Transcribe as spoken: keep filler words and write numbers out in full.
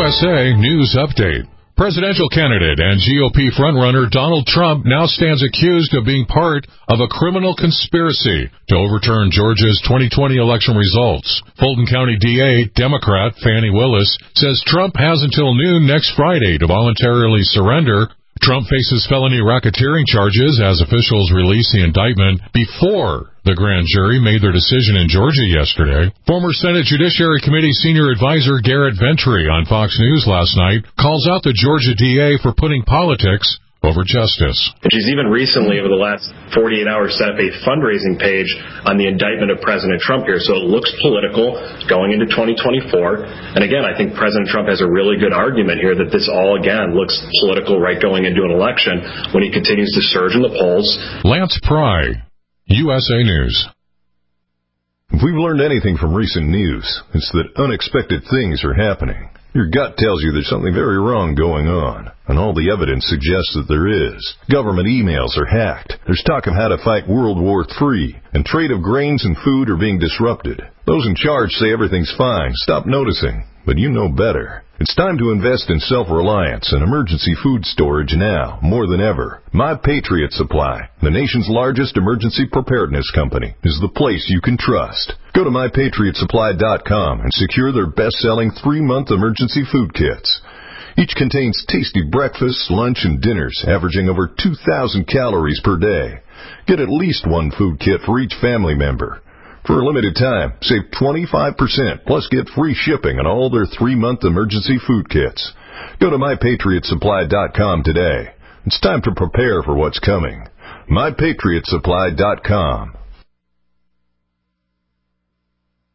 S A News Update. Presidential candidate and G O P frontrunner Donald Trump now stands accused of being part of a criminal conspiracy to overturn Georgia's twenty twenty election results. Fulton County D A, Democrat Fannie Willis, says Trump has until noon next Friday to voluntarily surrender. Trump faces felony racketeering charges as officials release the indictment before the grand jury made their decision in Georgia yesterday. Former Senate Judiciary Committee senior advisor Garrett Ventry on Fox News last night calls out the Georgia D A for putting politics over justice. She's even recently, over the last forty-eight hours, set up a fundraising page on the indictment of President Trump here. So it looks political going into twenty twenty-four. And again, I think President Trump has a really good argument here that this all, again, looks political right going into an election when he continues to surge in the polls. Lance Pry, U S A News. If we've learned anything from recent news, it's that unexpected things are happening. Your gut tells you there's something very wrong going on, and all the evidence suggests that there is. Government emails are hacked. There's talk of how to fight World War Three, and trade of grains and food are being disrupted. Those in charge say everything's fine. Stop noticing, but you know better. It's time to invest in self-reliance and emergency food storage now, more than ever. My Patriot Supply, the nation's largest emergency preparedness company, is the place you can trust. Go to my patriot supply dot com and secure their best-selling three-month emergency food kits. Each contains tasty breakfasts, lunch, and dinners, averaging over two thousand calories per day. Get at least one food kit for each family member. For a limited time, save twenty-five percent, plus get free shipping on all their three-month emergency food kits. Go to my patriot supply dot com today. It's time to prepare for what's coming. my patriot supply dot com.